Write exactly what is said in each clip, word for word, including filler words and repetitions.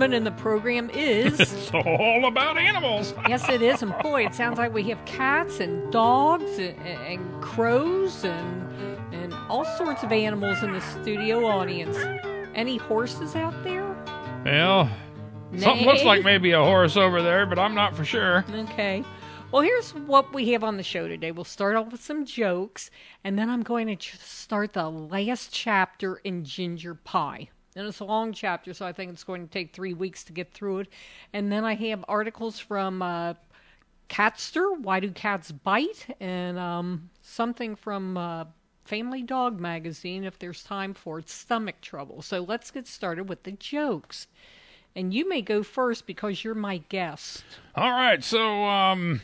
segment in the program is... It's all about animals. Yes, it is. And boy, it sounds like we have cats and dogs and, and crows and, and all sorts of animals in the studio audience. Any horses out there? Well, Nay. something looks like maybe a horse over there, but I'm not for sure. Okay. Well, here's what we have on the show today. We'll start off with some jokes, and then I'm going to ch- start the last chapter in Ginger Pie. And it's a long chapter, so I think it's going to take three weeks to get through it. And then I have articles from uh, Catster, Why Do Cats Bite? And um, something from uh, Family Dog Magazine, if there's time for it, Stomach Trouble. So let's get started with the jokes. And you may go first because you're my guest. All right, so, um...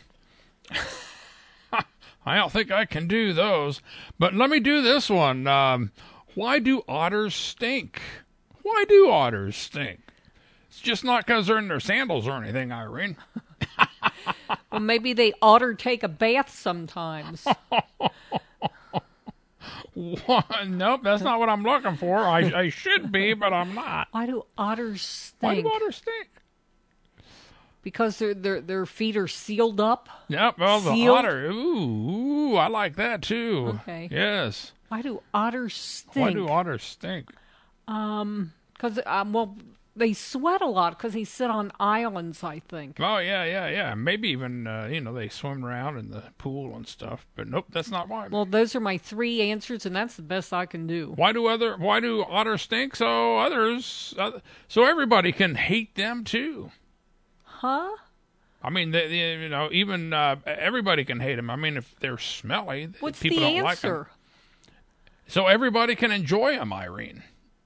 I don't think I can do those, but let me do this one. Um, why do otters stink? Why do otters stink? It's just not because they're in their sandals or anything, Irene. Well, maybe they ought to take a bath sometimes. Nope, that's not what I'm looking for. I, I should be, but I'm not. Why do otters stink? Why do otters stink? Because their their their feet are sealed up. Yep, well, the Sealed? otter. Ooh, ooh, I like that too. Okay. Yes. Why do otters stink? Why do otters stink? Um, because um, well, they sweat a lot because they sit on islands, I think. Oh yeah, yeah, yeah. Maybe even uh, you know they swim around in the pool and stuff. But nope, that's not why. Well, those are my three answers, and that's the best I can do. Why do other? Why do otters stink? So others, uh, so everybody can hate them too. Huh? I mean, they, they, you know, even uh, everybody can hate them. I mean, if they're smelly, What's people the don't like answer? them. So everybody can enjoy them, Irene.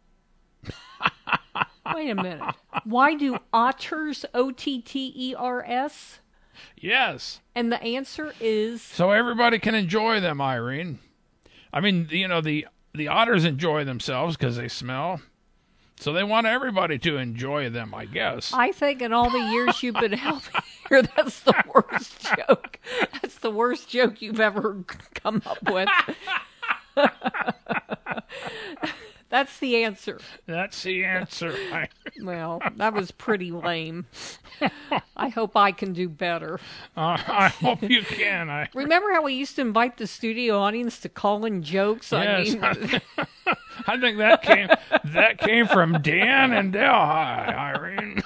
Wait a minute. Why do otters, O T T E R S? Yes. And the answer is... So everybody can enjoy them, Irene. I mean, you know, the the otters enjoy themselves because they smell. So they want everybody to enjoy them, I guess. I think in all the years you've been helping here, that's the worst joke. That's the worst joke you've ever come up with. That's the answer. That's the answer. I... Well, that was pretty lame. I hope I can do better. Uh, I hope you can. I... Remember how we used to invite the studio audience to call in jokes? Yes. I mean... I think that came that came from Dan and Delhi, Irene.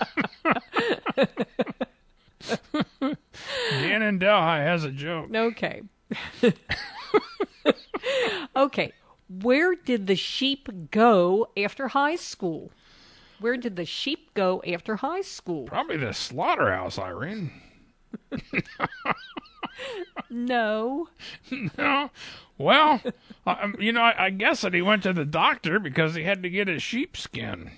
Dan and Delhi has a joke. Okay. Okay. Where did the sheep go after high school? Where did the sheep go after high school? Probably the slaughterhouse, Irene. No. No. Well, uh, you know, I, I guess that he went to the doctor because he had to get his sheepskin.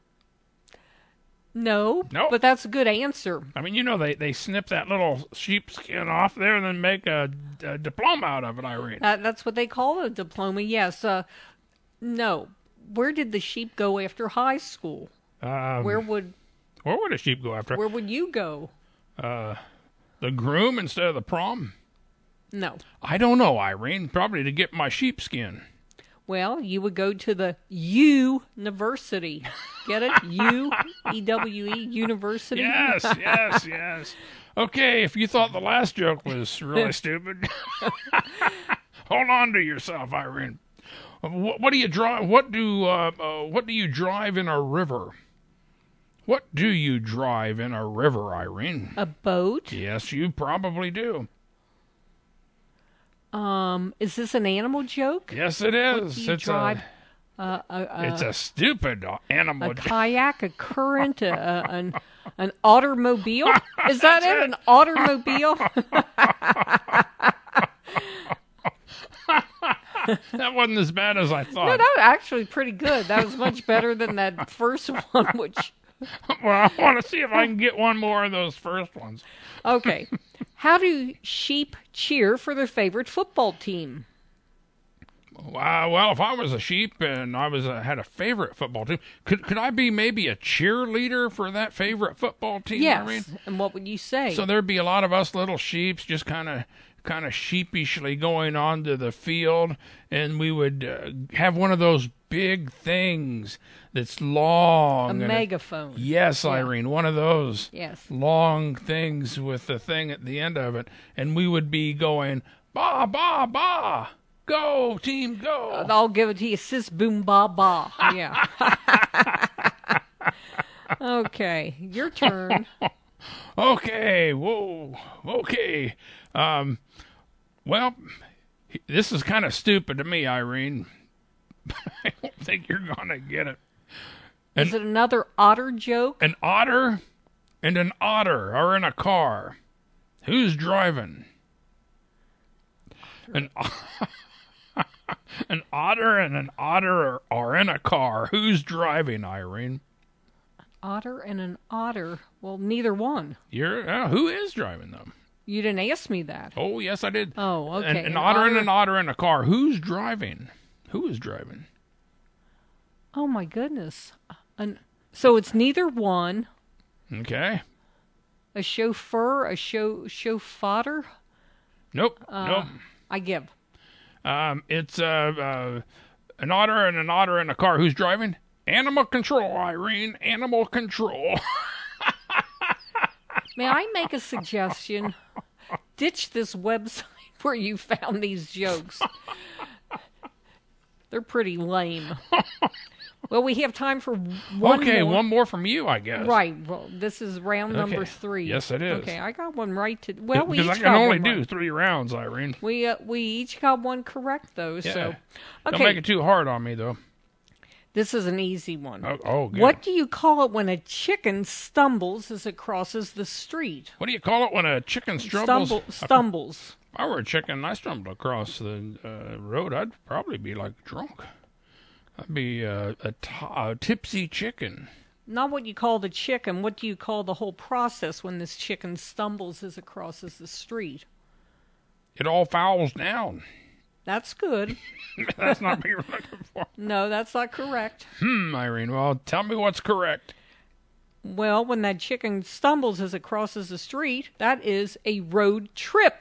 No. Nope. But that's a good answer. I mean, you know, they, they snip that little sheepskin off there and then make a, a diploma out of it, Irene. That, that's what they call a diploma, yes. Uh, no. Where did the sheep go after high school? Um, Where would... Where would a sheep go after? Where would you go? Uh, the groom instead of the prom? No. I don't know, Irene. Probably to get my sheepskin. Well, you would go to the U-University. Get it? U E W E University. Yes, yes, yes. Okay, if you thought the last joke was really stupid, hold on to yourself, Irene. What, what do you drive? What do uh, uh, what do you drive in a river? What do you drive in a river, Irene? A boat? Yes, you probably do. Um, is this an animal joke? Yes, it is. Do you It's drive a, uh, a, a, it's a stupid animal a joke. kayak, a current, a, a, an an automobile? Is that it? An automobile? That wasn't as bad as I thought. No, that was actually pretty good. That was much better than that first one, which... Well, I want to see if I can get one more of those first ones. Okay. How do sheep cheer for their favorite football team? Uh, well, if I was a sheep and I was uh, had a favorite football team, could could I be maybe a cheerleader for that favorite football team? Yes. Irene? And what would you say? So there'd be a lot of us little sheeps just kind of kind of sheepishly going onto the field, and we would uh, have one of those big things that's long. A and it- megaphone. Yes, Yeah. Irene, one of those Yes. long things with the thing at the end of it. And we would be going, ba, ba, ba, go, team, go. I'll give it to you, sis, boom, ba, ba. Yeah. Okay, your turn. Okay, whoa, okay. Um, well, this is kind of stupid to me, Irene. I don't think you're going to get it. Is it another otter joke? An otter and an otter are in a car. Who's driving? An, an otter and an otter are, are in a car. Who's driving, Irene? Otter and an otter. Well, neither one. You're uh, who is driving them? You didn't ask me that. Oh, yes, I did. Oh, okay. An, an, An otter, and otter- an otter in a car. Who's driving? Who is driving? Oh my goodness. An, so it's neither one. Okay. A chauffeur, a show chauffeur. Nope. Uh, nope. I give. Um, it's uh, uh, an otter and an otter in a car. Who's driving? Animal control, Irene. Animal control. May I make a suggestion? Ditch this website where you found these jokes. They're pretty lame. Well, we have time for one okay, more. one more from you, I guess. Right. Well, this is round number Okay. three. Yes, it is. Okay, I got one right. To, well, we Because each I can got only one do right. three rounds, Irene. We uh, we each got one correct though. Yeah. So, Don't okay, make it too hard on me, though. this is an easy one. Oh, oh good. What do you call it when a chicken stumbles as it crosses the street? What do you call it when a chicken stumbles? Stumble, stumbles. If I were a chicken and I stumbled across the uh, road, I'd probably be like drunk. I'd be uh, a, t- a tipsy chicken. Not what you call the chicken. What do you call the whole process when this chicken stumbles as it crosses the street? It all fouls down. That's good. That's not what you're looking for. No, that's not correct. Hmm, Irene. Well, tell me what's correct. Well, when that chicken stumbles as it crosses the street, that is a road trip.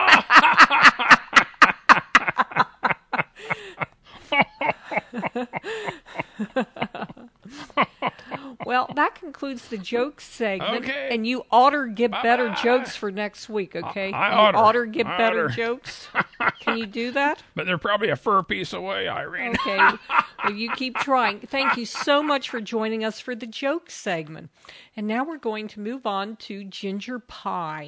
Well, that concludes the joke segment. Okay. And you oughter get better Bye-bye. jokes for next week, okay? I you oughter. oughter get I better oughter. jokes. Can you do that? But they're probably a fur piece away, Irene. Okay. Well, you keep trying. Thank you so much for joining us for the joke segment. And now we're going to move on to Ginger Pie.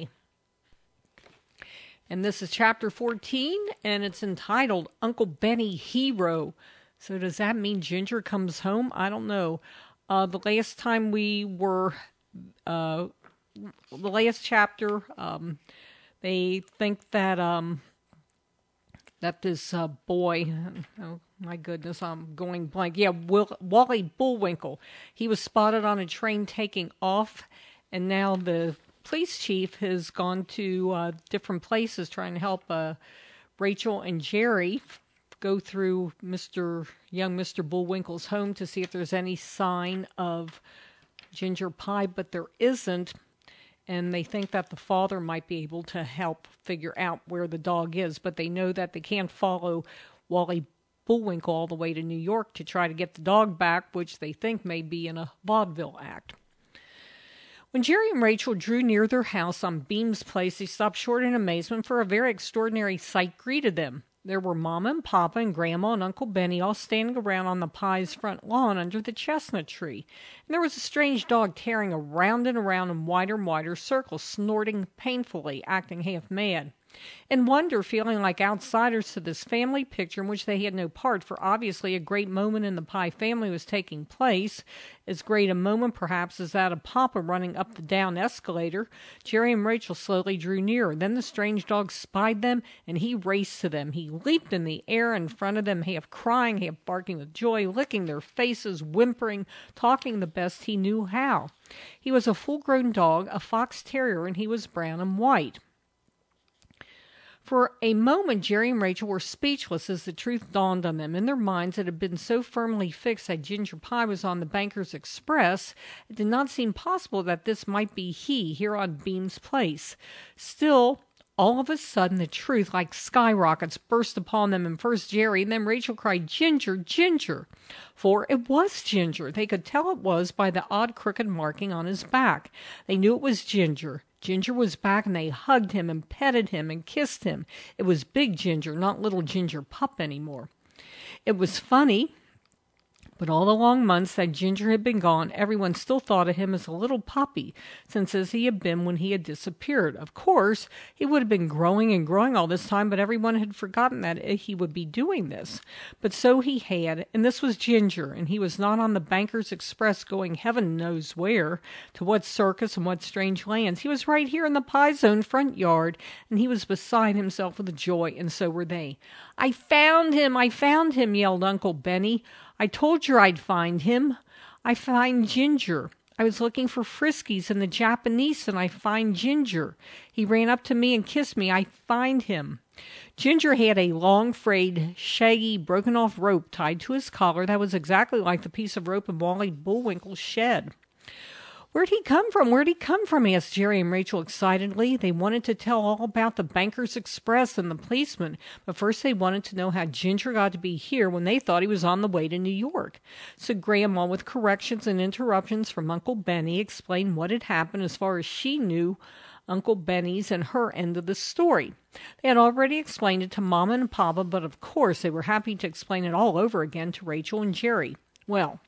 And this is chapter fourteen, and it's entitled Uncle Benny Hero. So does that mean Ginger comes home? I don't know. Uh, the last time we were, uh, the last chapter, um, they think that, um, that this uh, boy, oh my goodness, I'm going blank. Yeah, Will, Wally Bullwinkle. He was spotted on a train taking off, and now the police chief has gone to uh, different places trying to help uh, Rachel and Jerry go through Mister young Mister Bullwinkle's home to see if there's any sign of Ginger Pie, but there isn't. And they think that the father might be able to help figure out where the dog is, but they know that they can't follow Wally Bullwinkle all the way to New York to try to get the dog back, which they think may be in a vaudeville act. When Jerry and Rachel drew near their house on Beam's Place, they stopped short in amazement, for a very extraordinary sight greeted them. There were Mama and Papa and Grandma and Uncle Benny all standing around on the Pie's front lawn under the chestnut tree. And there was a strange dog tearing around and around in wider and wider circles, snorting painfully, acting half mad. In wonder, feeling like outsiders to this family picture in which they had no part, for obviously a great moment in the Pie family was taking place, as great a moment perhaps as that of Papa running up the down escalator, Jerry and Rachel slowly drew nearer. Then the strange dog spied them, and he raced to them. He leaped in the air in front of them, half crying, half barking with joy, licking their faces, whimpering, talking the best he knew how. He was a full-grown dog, a fox terrier, and he was brown and white. For a moment, Jerry and Rachel were speechless as the truth dawned on them. In their minds, it had been so firmly fixed that Ginger Pie was on the Banker's Express, it did not seem possible that this might be he, here on Beam's Place. Still, all of a sudden the truth, like skyrockets, burst upon them, and first Jerry, and then Rachel cried, "Ginger, Ginger!" For it was Ginger. They could tell it was by the odd crooked marking on his back. They knew it was Ginger. Ginger was back, and they hugged him and petted him and kissed him. It was big Ginger, not little Ginger Pup anymore. It was funny. But all the long months that Ginger had been gone, everyone still thought of him as a little puppy, since as he had been when he had disappeared. Of course, he would have been growing and growing all this time, but everyone had forgotten that he would be doing this. But so he had, and this was Ginger, and he was not on the Bankers Express going heaven knows where, to what circus and what strange lands. He was right here in the Pie Zone front yard, and he was beside himself with joy, and so were they. "I found him! I found him!" yelled Uncle Benny. "I told you I'd find him. I find Ginger. I was looking for Friskies and the Japanese, and I find Ginger. He ran up to me and kissed me. I find him." Ginger had a long, frayed, shaggy, broken-off rope tied to his collar that was exactly like the piece of rope in Wally Bullwinkle's shed. "Where'd he come from? Where'd he come from?" asked Jerry and Rachel excitedly. They wanted to tell all about the Bankers Express and the policeman, but first they wanted to know how Ginger got to be here when they thought he was on the way to New York. So Grandma, with corrections and interruptions from Uncle Benny, explained what had happened as far as she knew Uncle Benny's and her end of the story. They had already explained it to Mama and Papa, but of course they were happy to explain it all over again to Rachel and Jerry. Well,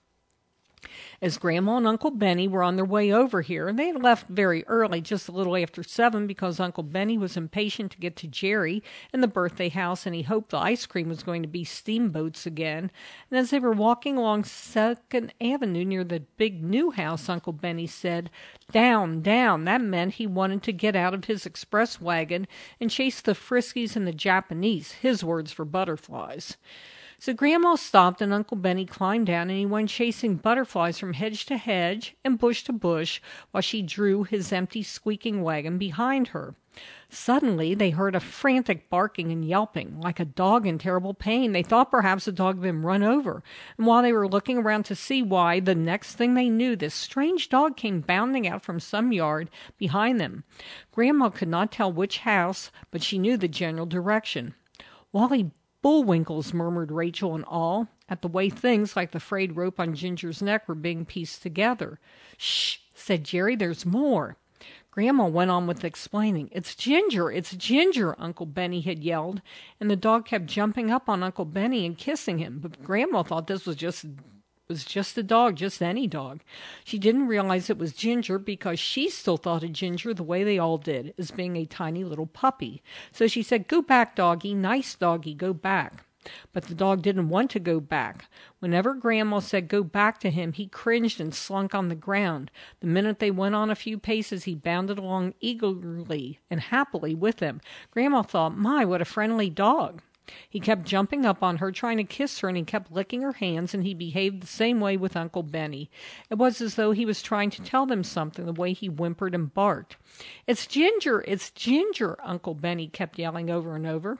as Grandma and Uncle Benny were on their way over here, they had left very early, just a little after seven, because Uncle Benny was impatient to get to Jerry and the birthday house, and he hoped the ice cream was going to be steamboats again. And as they were walking along Second Avenue near the big new house, Uncle Benny said, "Down, down." That meant he wanted to get out of his express wagon and chase the Friskies and the Japanese, his words for butterflies. So Grandma stopped, and Uncle Benny climbed down, and he went chasing butterflies from hedge to hedge and bush to bush while she drew his empty, squeaking wagon behind her. Suddenly they heard a frantic barking and yelping, like a dog in terrible pain. They thought perhaps the dog had been run over, and while they were looking around to see why, the next thing they knew, this strange dog came bounding out from some yard behind them. Grandma could not tell which house, but she knew the general direction. "Wally Bullwinkle's," murmured Rachel in awe, at the way things like the frayed rope on Ginger's neck were being pieced together. "Shh," said Jerry, "there's more." Grandma went on with explaining. "It's Ginger, it's Ginger," Uncle Benny had yelled, and the dog kept jumping up on Uncle Benny and kissing him, but Grandma thought this was just was just a dog, just any dog. She didn't realize it was Ginger because she still thought of Ginger the way they all did, as being a tiny little puppy. So she said, "Go back, doggy, nice doggy, go back." But the dog didn't want to go back. Whenever Grandma said go back to him, he cringed and slunk on the ground. The minute they went on a few paces, he bounded along eagerly and happily with them. Grandma thought, "My, what a friendly dog." He kept jumping up on her, trying to kiss her, and he kept licking her hands, and he behaved the same way with Uncle Benny. It was as though he was trying to tell them something, the way he whimpered and barked. "It's Ginger! It's Ginger!" Uncle Benny kept yelling over and over.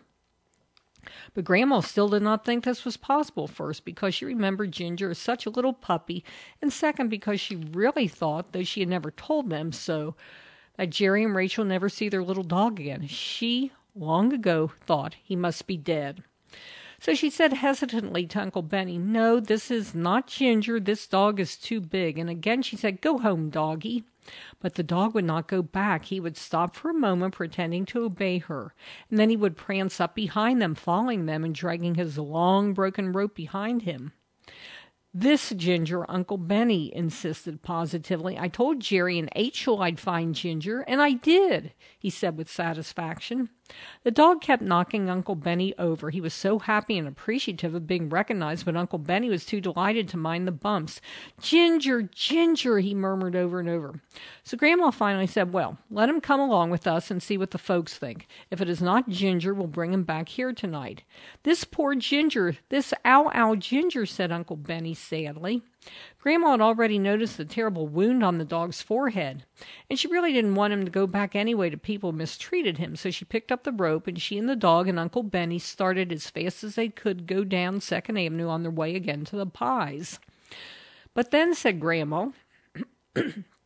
But Grandma still did not think this was possible, first because she remembered Ginger as such a little puppy, and second because she really thought, though she had never told them so, that Jerry and Rachel never see their little dog again. She long ago thought he must be dead. So she said hesitantly to Uncle Benny, "No, this is not Ginger. This dog is too big." And again she said, "Go home, doggy." But the dog would not go back. He would stop for a moment, pretending to obey her, and then he would prance up behind them, following them and dragging his long broken rope behind him. "This Ginger," Uncle Benny insisted positively. "I told Jerry and Rachel I'd find Ginger, and I did," he said with satisfaction. The dog kept knocking Uncle Benny over. He was so happy and appreciative of being recognized, but Uncle Benny was too delighted to mind the bumps. "Ginger, Ginger," he murmured over and over. So Grandma finally said, "Well, let him come along with us and see what the folks think. If it is not Ginger, we'll bring him back here tonight." "This poor Ginger, this ow ow Ginger," said Uncle Benny sadly. Grandma had already noticed the terrible wound on the dog's forehead, and she really didn't want him to go back anyway to people who mistreated him, so she picked up the rope, and she and the dog and Uncle Benny started as fast as they could go down Second Avenue on their way again to the Pies. "But then," said Grandma,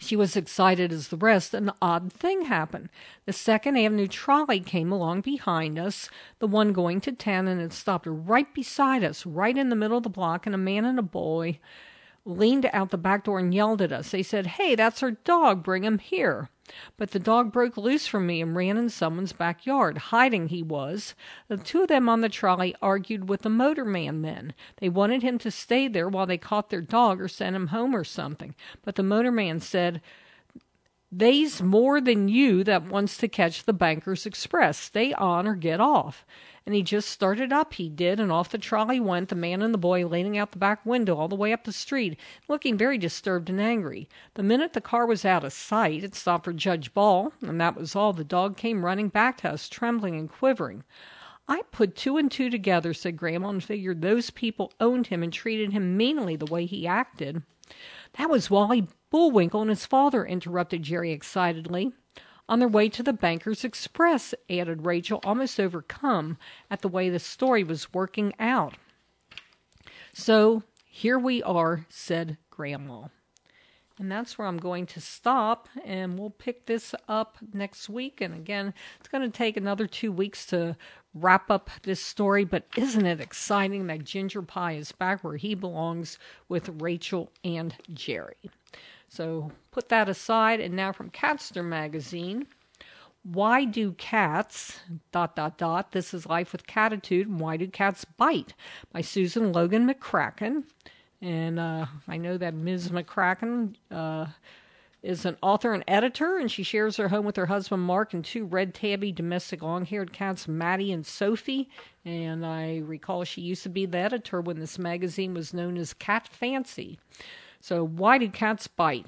She was excited as the rest. An odd thing happened. The Second Avenue trolley came along behind us, the one going to town, and it stopped right beside us, right in the middle of the block, and a man and a boy leaned out the back door and yelled at us. They said, "Hey, that's our dog. Bring him here." But the dog broke loose from me and ran in someone's backyard. Hiding he was. The two of them on the trolley argued with the motorman then. They wanted him to stay there while they caught their dog or sent him home or something. But the motorman said, "They's more than you that wants to catch the Bankers Express. Stay on or get off." And he just started up, he did, and off the trolley went, the man and the boy leaning out the back window all the way up the street, looking very disturbed and angry. The minute the car was out of sight, it stopped for Judge Ball, and that was all. The dog came running back to us, trembling and quivering. "I put two and two together," said Grandma, "and figured those people owned him and treated him meanly the way he acted." "That was Wally Bullwinkle and his father," interrupted Jerry excitedly. "On their way to the Bankers Express," added Rachel, almost overcome at the way the story was working out. "So here we are," said Grandma. And that's where I'm going to stop, and we'll pick this up next week. And again, it's going to take another two weeks to wrap up this story, but isn't it exciting that Ginger Pie is back where he belongs with Rachel and Jerry? So put that aside, and now from Catster Magazine, Why Do Cats, dot, dot, dot, This is Life with Catitude, and Why Do Cats Bite, by Susan Logan McCracken. And uh, I know that Miz McCracken uh, is an author and editor, and she shares her home with her husband Mark and two red tabby domestic long-haired cats, Maddie and Sophie. And I recall she used to be the editor when this magazine was known as Cat Fancy. So, why do cats bite?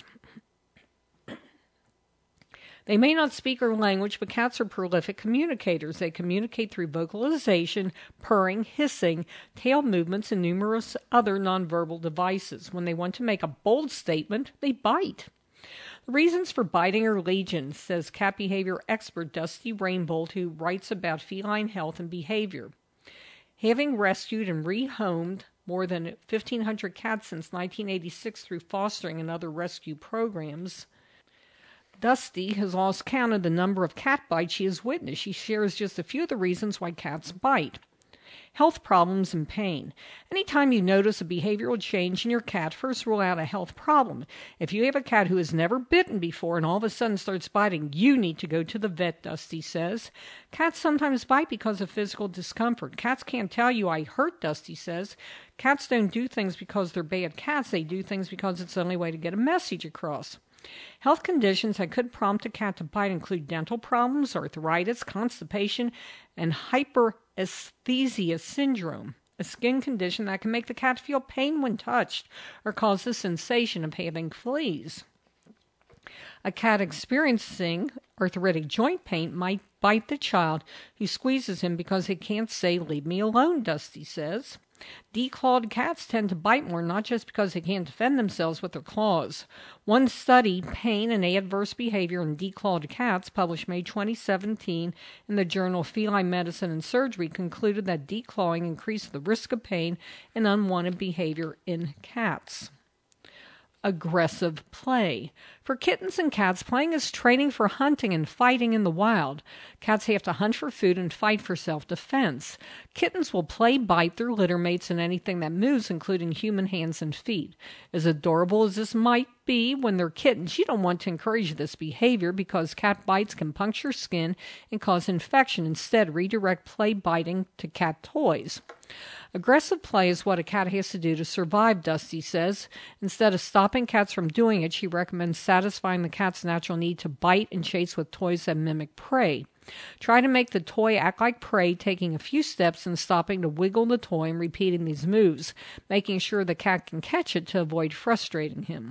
They may not speak our language, but cats are prolific communicators. They communicate through vocalization, purring, hissing, tail movements, and numerous other nonverbal devices. When they want to make a bold statement, they bite. The reasons for biting are legion, says cat behavior expert Dusty Rainbolt, who writes about feline health and behavior. Having rescued and rehomed more than fifteen hundred cats since nineteen eighty-six through fostering and other rescue programs, Dusty has lost count of the number of cat bites she has witnessed. She shares just a few of the reasons why cats bite. Health problems and pain. Anytime you notice a behavioral change in your cat, first rule out a health problem. If you have a cat who has never bitten before and all of a sudden starts biting, you need to go to the vet, Dusty says. Cats sometimes bite because of physical discomfort. Cats can't tell you I hurt, Dusty says. Cats don't do things because they're bad cats. They do things because it's the only way to get a message across. Health conditions that could prompt a cat to bite include dental problems, arthritis, constipation, and hyperesthesia syndrome, a skin condition that can make the cat feel pain when touched or cause the sensation of having fleas. A cat experiencing arthritic joint pain might bite the child who squeezes him because he can't say, "Leave me alone," Dusty says. Declawed cats tend to bite more, not just because they can't defend themselves with their claws. One study, Pain and Adverse Behavior in Declawed Cats, published May twenty seventeen in the journal Feline Medicine and Surgery, concluded that declawing increased the risk of pain and unwanted behavior in cats. Aggressive play. For kittens and cats, playing is training for hunting and fighting in the wild. Cats have to hunt for food and fight for self-defense. Kittens will play bite their litter mates and anything that moves, including human hands and feet. As adorable as this might be when they're kittens, you don't want to encourage this behavior because cat bites can puncture skin and cause infection. Instead, redirect play biting to cat toys. Aggressive play is what a cat has to do to survive, Dusty says. Instead of stopping cats from doing it, she recommends satisfying the cat's natural need to bite and chase with toys that mimic prey. Try to make the toy act like prey, taking a few steps and stopping to wiggle the toy and repeating these moves, making sure the cat can catch it to avoid frustrating him.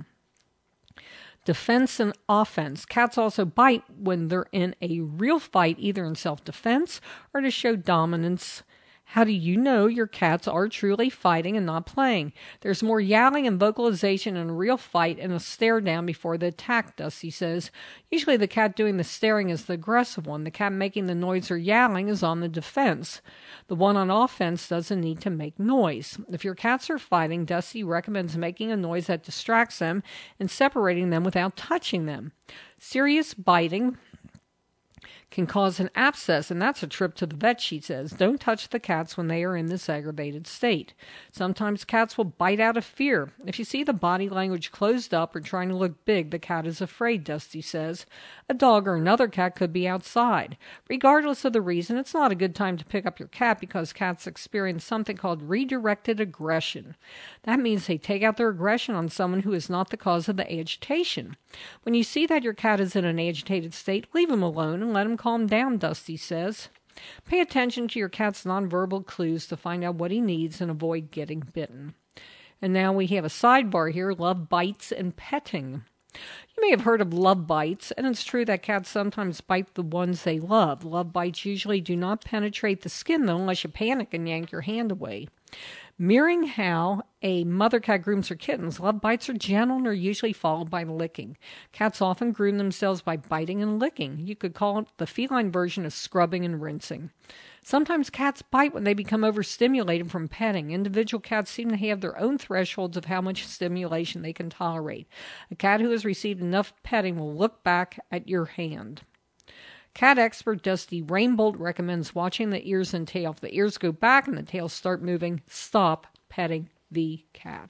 Defense and offense. Cats also bite when they're in a real fight, either in self-defense or to show dominance. How do you know your cats are truly fighting and not playing? There's more yowling and vocalization in a real fight and a stare down before the attack, Dusty says. Usually the cat doing the staring is the aggressive one. The cat making the noise or yowling is on the defense. The one on offense doesn't need to make noise. If your cats are fighting, Dusty recommends making a noise that distracts them and separating them without touching them. Serious biting can cause an abscess, and that's a trip to the vet, she says. Don't touch the cats when they are in this aggravated state. Sometimes cats will bite out of fear. If you see the body language closed up or trying to look big, the cat is afraid, Dusty says. A dog or another cat could be outside. Regardless of the reason, it's not a good time to pick up your cat because cats experience something called redirected aggression. That means they take out their aggression on someone who is not the cause of the agitation. When you see that your cat is in an agitated state, leave him alone and let him calm down, Dusty says. Pay attention to your cat's nonverbal clues to find out what he needs and avoid getting bitten. And now we have a sidebar here, love bites and petting. You may have heard of love bites, and it's true that cats sometimes bite the ones they love. Love bites usually do not penetrate the skin, though, unless you panic and yank your hand away. Mirroring how a mother cat grooms her kittens, love bites are gentle and are usually followed by licking. Cats often groom themselves by biting and licking. You could call it the feline version of scrubbing and rinsing. Sometimes cats bite when they become overstimulated from petting. Individual cats seem to have their own thresholds of how much stimulation they can tolerate. A cat who has received enough petting will look back at your hand. Cat expert Dusty Rainbolt recommends watching the ears and tail. If the ears go back and the tails start moving, stop petting the cat.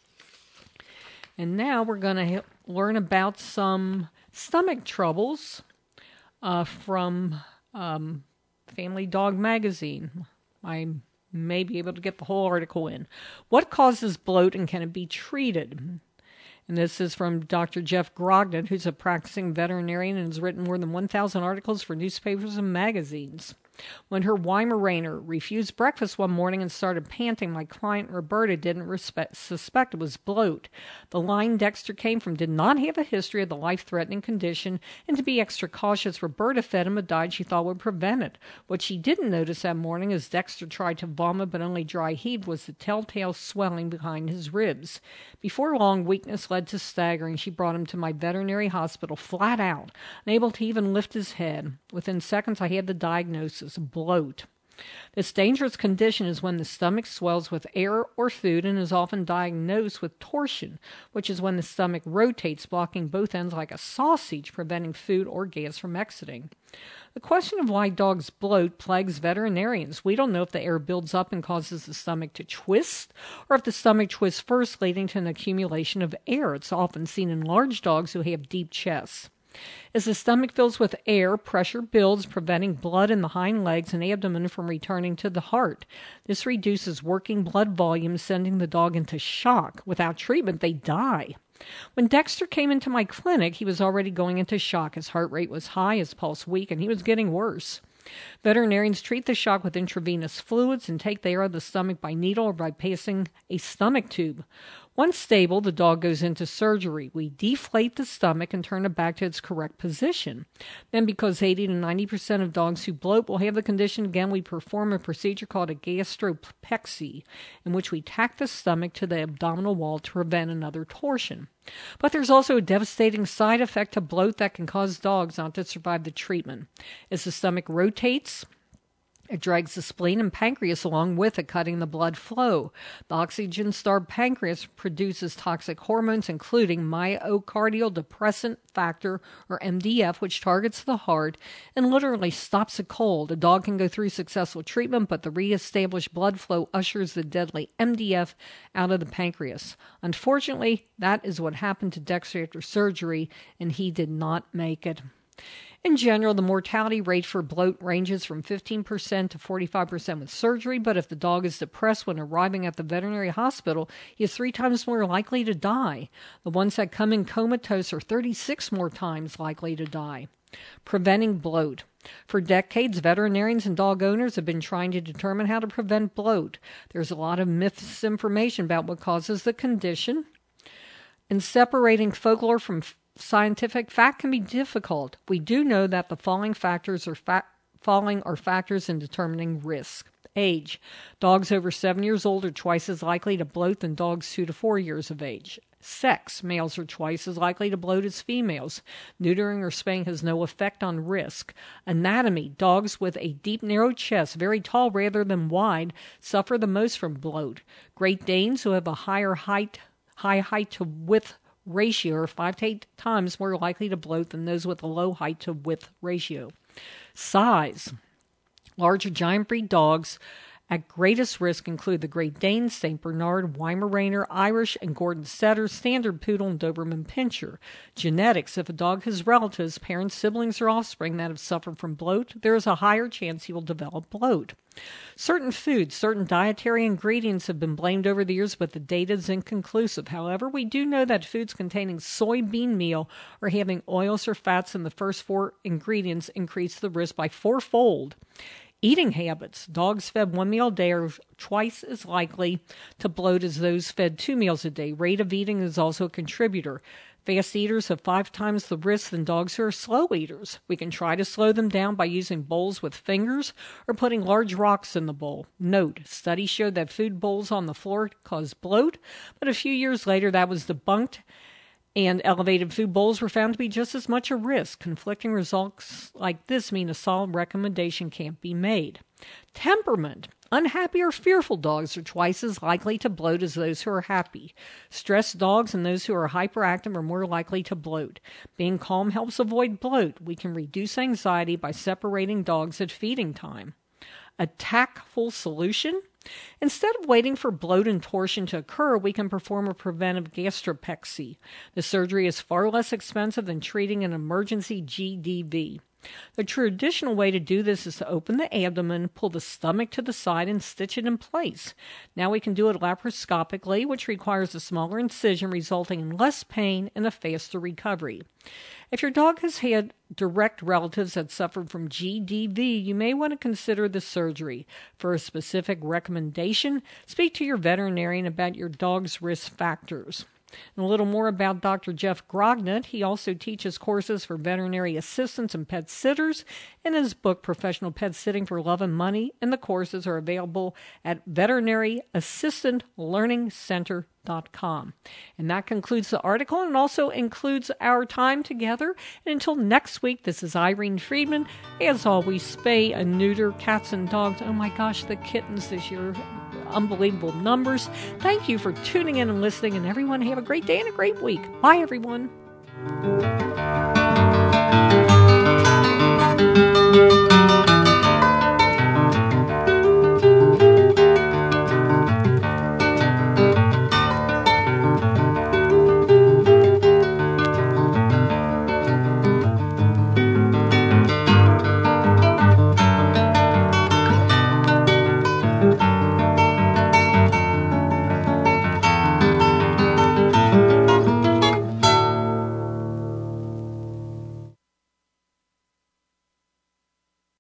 And now we're going to learn about some stomach troubles uh, from um, Family Dog Magazine. I may be able to get the whole article in. What causes bloat and can it be treated? And this is from Doctor Jeff Grognan, who's a practicing veterinarian and has written more than one thousand articles for newspapers and magazines. When her Weimaraner refused breakfast one morning and started panting, my client Roberta didn't respect, suspect it was bloat. The line Dexter came from did not have a history of the life-threatening condition, and to be extra cautious, Roberta fed him a diet she thought would prevent it. What she didn't notice that morning as Dexter tried to vomit but only dry heaved was the telltale swelling behind his ribs. Before long, weakness led to staggering. She brought him to my veterinary hospital flat out, unable to even lift his head. Within seconds, I had the diagnosis. Bloat. This dangerous condition is when the stomach swells with air or food and is often diagnosed with torsion, which is when the stomach rotates, blocking both ends like a sausage, preventing food or gas from exiting. The question of why dogs bloat plagues veterinarians. We don't know if the air builds up and causes the stomach to twist, or if the stomach twists first, leading to an accumulation of air. It's often seen in large dogs who have deep chests. As the stomach fills with air, pressure builds, preventing blood in the hind legs and abdomen from returning to the heart. This reduces working blood volume, sending the dog into shock. Without treatment, they die. When Dexter came into my clinic, he was already going into shock. His heart rate was high, his pulse weak, and he was getting worse. Veterinarians treat the shock with intravenous fluids and take the air out of the stomach by needle or by passing a stomach tube. Once stable, the dog goes into surgery. We deflate the stomach and turn it back to its correct position. Then, because eighty to ninety percent of dogs who bloat will have the condition again, we perform a procedure called a gastropexy, in which we tack the stomach to the abdominal wall to prevent another torsion. But there's also a devastating side effect to bloat that can cause dogs not to survive the treatment. As the stomach rotates, it drags the spleen and pancreas along with it, cutting the blood flow. The oxygen-starved pancreas produces toxic hormones, including myocardial depressant factor, or M D F, which targets the heart and literally stops a cold. A dog can go through successful treatment, but the reestablished blood flow ushers the deadly M D F out of the pancreas. Unfortunately, that is what happened to Dexter after surgery, and he did not make it. In general, the mortality rate for bloat ranges from fifteen percent to forty-five percent with surgery, but if the dog is depressed when arriving at the veterinary hospital, he is three times more likely to die. The ones that come in comatose are thirty-six more times likely to die. Preventing bloat. For decades, veterinarians and dog owners have been trying to determine how to prevent bloat. There's a lot of misinformation about what causes the condition, and separating folklore from scientific fact can be difficult. We do know that the following factors are fa- following are factors in determining risk. age. Dogs over seven years old are twice as likely to bloat than dogs two to four years of age. Sex. Males are twice as likely to bloat as females. Neutering or spaying has no effect on risk. Anatomy. Dogs with a deep, narrow chest, very tall rather than wide, suffer the most from bloat. Great Danes, who have a higher height, high height to width ratio, are five to eight times more likely to bloat than those with a low height to width ratio. Size. Larger giant breed dogs at greatest risk include the Great Dane, Saint Bernard, Weimaraner, Irish, and Gordon Setter, Standard Poodle, and Doberman Pinscher. Genetics. If a dog has relatives, parents, siblings, or offspring that have suffered from bloat, there is a higher chance he will develop bloat. Certain foods, certain dietary ingredients have been blamed over the years, but the data is inconclusive. However, we do know that foods containing soybean meal or having oils or fats in the first four ingredients increase the risk by fourfold. Eating habits. Dogs fed one meal a day are twice as likely to bloat as those fed two meals a day. Rate of eating is also a contributor. Fast eaters have five times the risk than dogs who are slow eaters. We can try to slow them down by using bowls with fingers or putting large rocks in the bowl. Note, studies showed that food bowls on the floor cause bloat, but a few years later that was debunked, and elevated food bowls were found to be just as much a risk. Conflicting results like this mean a solid recommendation can't be made. Temperament. Unhappy or fearful dogs are twice as likely to bloat as those who are happy. Stressed dogs and those who are hyperactive are more likely to bloat. Being calm helps avoid bloat. We can reduce anxiety by separating dogs at feeding time. A tactful solution? Instead of waiting for bloat and torsion to occur, we can perform a preventive gastropexy. The surgery is far less expensive than treating an emergency G D V. The traditional way to do this is to open the abdomen, pull the stomach to the side, and stitch it in place. Now we can do it laparoscopically, which requires a smaller incision, resulting in less pain and a faster recovery. If your dog has had direct relatives that suffered from G D V, you may want to consider the surgery. For a specific recommendation, speak to your veterinarian about your dog's risk factors. And a little more about Doctor Jeff Grognett. He also teaches courses for veterinary assistants and pet sitters in his book, Professional Pet Sitting for Love and Money, and the courses are available at veterinary assistant learning center dot com. And that concludes the article and also includes our time together. And until next week, this is Irene Friedman. As always, spay and neuter cats and dogs. Oh my gosh, the kittens this year. Unbelievable numbers. Thank you for tuning in and listening, and everyone have a great day and a great week. Bye, everyone.